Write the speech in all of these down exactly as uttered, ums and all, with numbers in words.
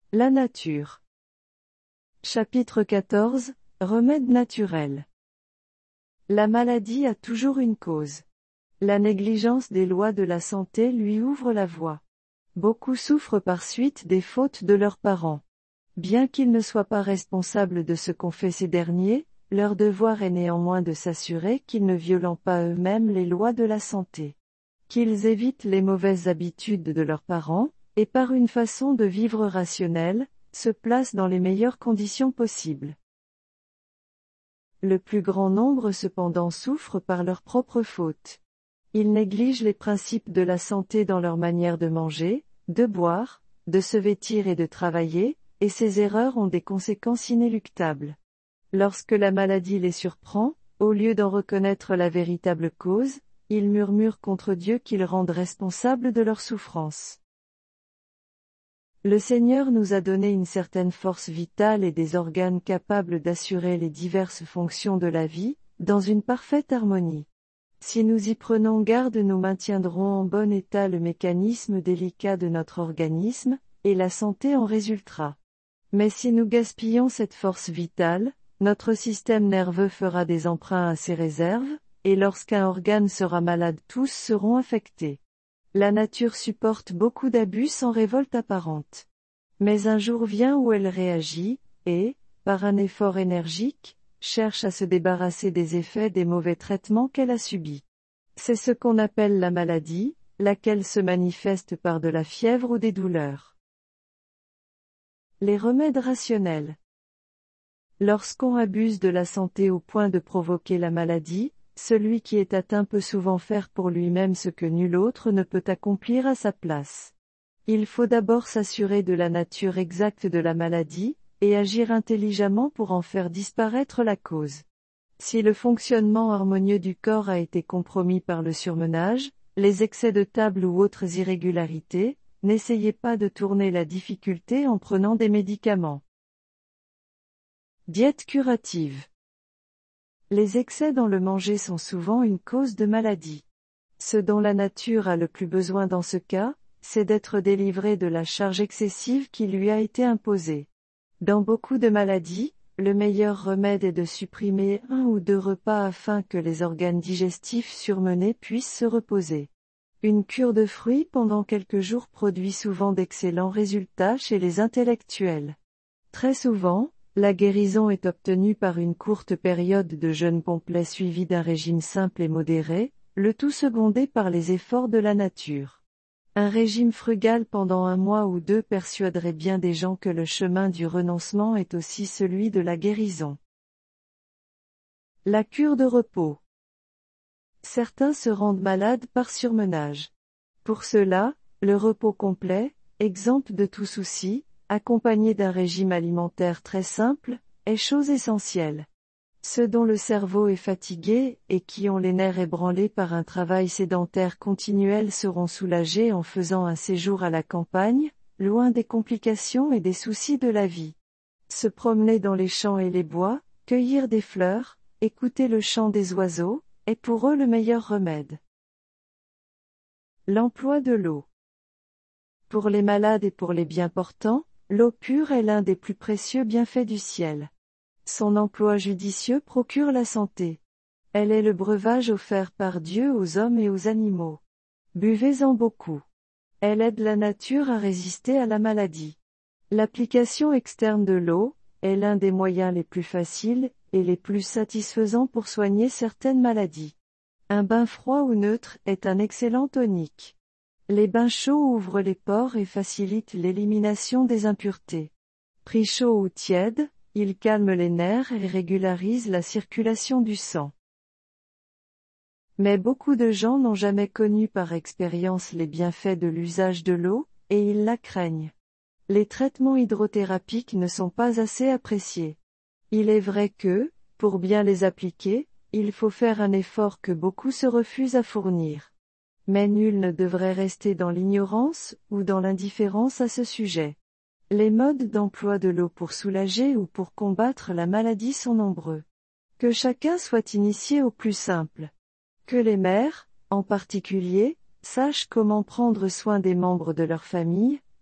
La nature. Chapitre quatorze. Remèdes naturels. La maladie a toujours une cause. La négligence des lois de la santé lui ouvre la voie. Beaucoup souffrent par suite des fautes de leurs parents. Bien qu'ils ne soient pas responsables de ce qu'ont fait ces derniers, leur devoir est néanmoins de s'assurer qu'ils ne violent pas eux-mêmes les lois de la santé. Qu'ils évitent les mauvaises habitudes de leurs parents, et par une façon de vivre rationnelle, se placent dans les meilleures conditions possibles. Le plus grand nombre cependant souffrent par leurs propres fautes. Ils négligent les principes de la santé dans leur manière de manger, de boire, de se vêtir et de travailler, et ces erreurs ont des conséquences inéluctables. Lorsque la maladie les surprend, au lieu d'en reconnaître la véritable cause, ils murmurent contre Dieu qu'ils rendent responsables de leur souffrance. Le Seigneur nous a donné une certaine force vitale et des organes capables d'assurer les diverses fonctions de la vie, dans une parfaite harmonie. Si nous y prenons garde, nous maintiendrons en bon état le mécanisme délicat de notre organisme, et la santé en résultera. Mais si nous gaspillons cette force vitale, notre système nerveux fera des emprunts à ses réserves, et lorsqu'un organe sera malade, tous seront affectés. La nature supporte beaucoup d'abus sans révolte apparente. Mais un jour vient où elle réagit, et, par un effort énergique, cherche à se débarrasser des effets des mauvais traitements qu'elle a subis. C'est ce qu'on appelle la maladie, laquelle se manifeste par de la fièvre ou des douleurs. Les remèdes rationnels. Lorsqu'on abuse de la santé au point de provoquer la maladie, celui qui est atteint peut souvent faire pour lui-même ce que nul autre ne peut accomplir à sa place. Il faut d'abord s'assurer de la nature exacte de la maladie, et agir intelligemment pour en faire disparaître la cause. Si le fonctionnement harmonieux du corps a été compromis par le surmenage, les excès de table ou autres irrégularités, n'essayez pas de tourner la difficulté en prenant des médicaments. Diète curative. Les excès dans le manger sont souvent une cause de maladie. Ce dont la nature a le plus besoin dans ce cas, c'est d'être délivré de la charge excessive qui lui a été imposée. Dans beaucoup de maladies, le meilleur remède est de supprimer un ou deux repas afin que les organes digestifs surmenés puissent se reposer. Une cure de fruits pendant quelques jours produit souvent d'excellents résultats chez les intellectuels. Très souvent, la guérison est obtenue par une courte période de jeûne complet suivie d'un régime simple et modéré, le tout secondé par les efforts de la nature. Un régime frugal pendant un mois ou deux persuaderait bien des gens que le chemin du renoncement est aussi celui de la guérison. La cure de repos. Certains se rendent malades par surmenage. Pour cela, le repos complet, exempt de tout souci, accompagné d'un régime alimentaire très simple, est chose essentielle. Ceux dont le cerveau est fatigué, et qui ont les nerfs ébranlés par un travail sédentaire continuel seront soulagés en faisant un séjour à la campagne, loin des complications et des soucis de la vie. Se promener dans les champs et les bois, cueillir des fleurs, écouter le chant des oiseaux, est pour eux le meilleur remède. L'emploi de l'eau. Pour les malades et pour les bien portants, l'eau pure est l'un des plus précieux bienfaits du ciel. Son emploi judicieux procure la santé. Elle est le breuvage offert par Dieu aux hommes et aux animaux. Buvez-en beaucoup. Elle aide la nature à résister à la maladie. L'application externe de l'eau est l'un des moyens les plus faciles et les plus satisfaisants pour soigner certaines maladies. Un bain froid ou neutre est un excellent tonique. Les bains chauds ouvrent les pores et facilitent l'élimination des impuretés. Pris chaud ou tiède, ils calment les nerfs et régularisent la circulation du sang. Mais beaucoup de gens n'ont jamais connu par expérience les bienfaits de l'usage de l'eau, et ils la craignent. Les traitements hydrothérapiques ne sont pas assez appréciés. Il est vrai que, pour bien les appliquer, il faut faire un effort que beaucoup se refusent à fournir. Mais nul ne devrait rester dans l'ignorance ou dans l'indifférence à ce sujet. Les modes d'emploi de l'eau pour soulager ou pour combattre la maladie sont nombreux. Que chacun soit initié au plus simple. Que les mères, en particulier, sachent comment prendre soin des membres de leur famille,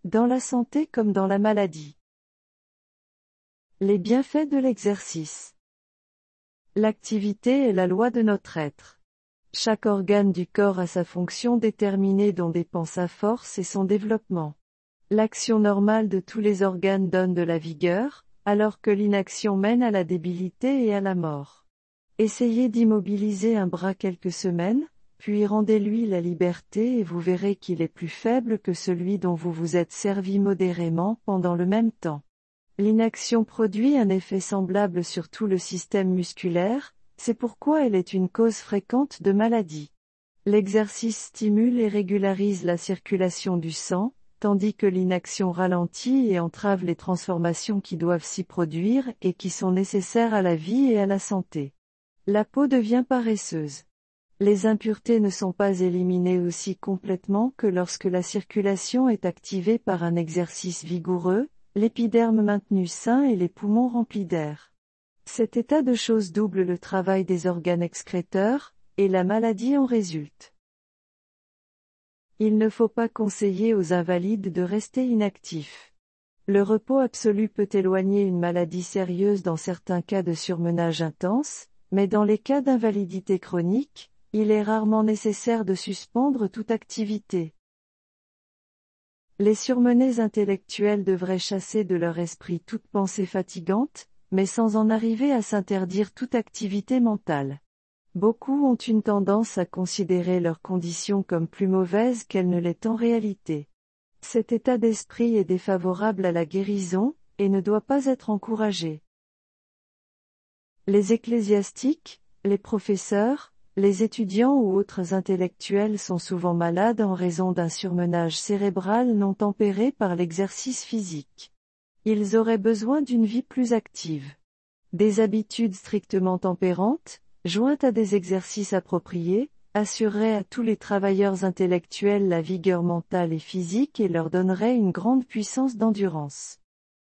dans la santé comme dans la maladie. Les bienfaits de l'exercice. L'activité est la loi de notre être. Chaque organe du corps a sa fonction déterminée dont dépend sa force et son développement. L'action normale de tous les organes donne de la vigueur, alors que l'inaction mène à la débilité et à la mort. Essayez d'immobiliser un bras quelques semaines, puis rendez-lui la liberté et vous verrez qu'il est plus faible que celui dont vous vous êtes servi modérément pendant le même temps. L'inaction produit un effet semblable sur tout le système musculaire, c'est pourquoi elle est une cause fréquente de maladies. L'exercice stimule et régularise la circulation du sang, tandis que l'inaction ralentit et entrave les transformations qui doivent s'y produire et qui sont nécessaires à la vie et à la santé. La peau devient paresseuse. Les impuretés ne sont pas éliminées aussi complètement que lorsque la circulation est activée par un exercice vigoureux, l'épiderme maintenu sain et les poumons remplis d'air. Cet état de choses double le travail des organes excréteurs, et la maladie en résulte. Il ne faut pas conseiller aux invalides de rester inactifs. Le repos absolu peut éloigner une maladie sérieuse dans certains cas de surmenage intense, mais dans les cas d'invalidité chronique, il est rarement nécessaire de suspendre toute activité. Les surmenés intellectuels devraient chasser de leur esprit toute pensée fatigante, mais sans en arriver à s'interdire toute activité mentale. Beaucoup ont une tendance à considérer leur condition comme plus mauvaise qu'elle ne l'est en réalité. Cet état d'esprit est défavorable à la guérison, et ne doit pas être encouragé. Les ecclésiastiques, les professeurs, les étudiants ou autres intellectuels sont souvent malades en raison d'un surmenage cérébral non tempéré par l'exercice physique. Ils auraient besoin d'une vie plus active. Des habitudes strictement tempérantes, jointes à des exercices appropriés, assureraient à tous les travailleurs intellectuels la vigueur mentale et physique et leur donneraient une grande puissance d'endurance.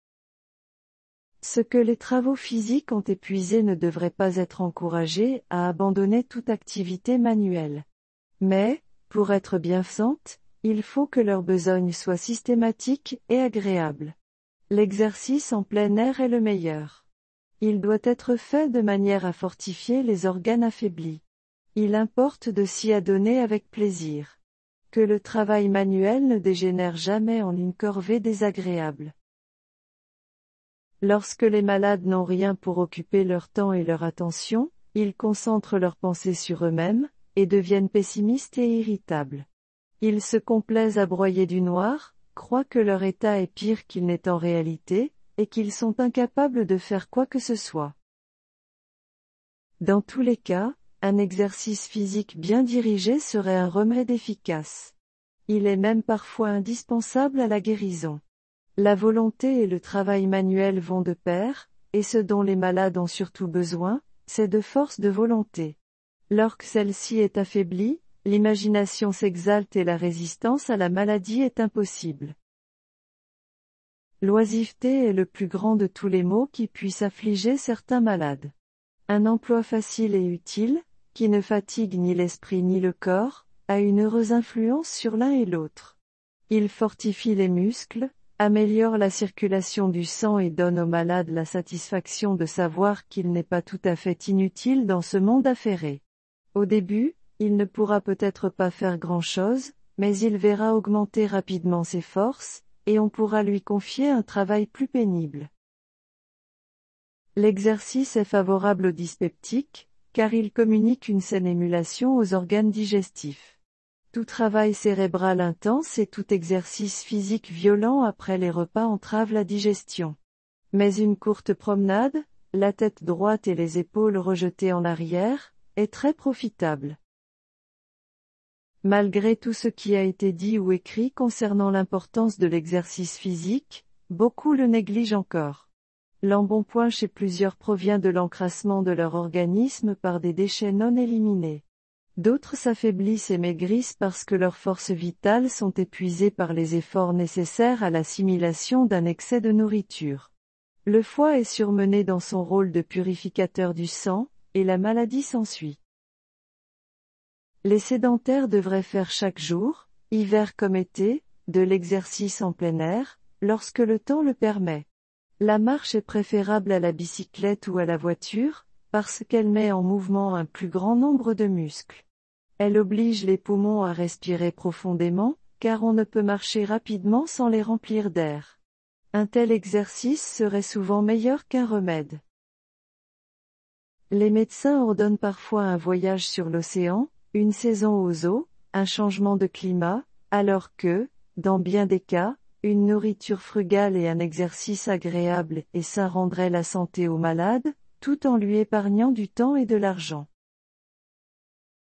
Ce que les travaux physiques ont épuisé ne devrait pas être encouragé à abandonner toute activité manuelle. Mais, pour être bienfaisante, il faut que leur besogne soit systématique et agréable. L'exercice en plein air est le meilleur. Il doit être fait de manière à fortifier les organes affaiblis. Il importe de s'y adonner avec plaisir. Que le travail manuel ne dégénère jamais en une corvée désagréable. Lorsque les malades n'ont rien pour occuper leur temps et leur attention, ils concentrent leurs pensées sur eux-mêmes, et deviennent pessimistes et irritables. Ils se complaisent à broyer du noir, croient que leur état est pire qu'il n'est en réalité, et qu'ils sont incapables de faire quoi que ce soit. Dans tous les cas, un exercice physique bien dirigé serait un remède efficace. Il est même parfois indispensable à la guérison. La volonté et le travail manuel vont de pair, et ce dont les malades ont surtout besoin, c'est de force de volonté. Lorsque celle-ci est affaiblie, l'imagination s'exalte et la résistance à la maladie est impossible. L'oisiveté est le plus grand de tous les maux qui puissent affliger certains malades. Un emploi facile et utile, qui ne fatigue ni l'esprit ni le corps, a une heureuse influence sur l'un et l'autre. Il fortifie les muscles, améliore la circulation du sang et donne au malade la satisfaction de savoir qu'il n'est pas tout à fait inutile dans ce monde affairé. Au début, il ne pourra peut-être pas faire grand-chose, mais il verra augmenter rapidement ses forces, et on pourra lui confier un travail plus pénible. L'exercice est favorable aux dyspeptiques, car il communique une saine émulation aux organes digestifs. Tout travail cérébral intense et tout exercice physique violent après les repas entrave la digestion. Mais une courte promenade, la tête droite et les épaules rejetées en arrière, est très profitable. Malgré tout ce qui a été dit ou écrit concernant l'importance de l'exercice physique, beaucoup le négligent encore. L'embonpoint chez plusieurs provient de l'encrassement de leur organisme par des déchets non éliminés. D'autres s'affaiblissent et maigrissent parce que leurs forces vitales sont épuisées par les efforts nécessaires à l'assimilation d'un excès de nourriture. Le foie est surmené dans son rôle de purificateur du sang, et la maladie s'ensuit. Les sédentaires devraient faire chaque jour, hiver comme été, de l'exercice en plein air, lorsque le temps le permet. La marche est préférable à la bicyclette ou à la voiture, parce qu'elle met en mouvement un plus grand nombre de muscles. Elle oblige les poumons à respirer profondément, car on ne peut marcher rapidement sans les remplir d'air. Un tel exercice serait souvent meilleur qu'un remède. Les médecins ordonnent parfois un voyage sur l'océan, une saison aux eaux, un changement de climat, alors que, dans bien des cas, une nourriture frugale et un exercice agréable et sain rendraient la santé au malade, tout en lui épargnant du temps et de l'argent.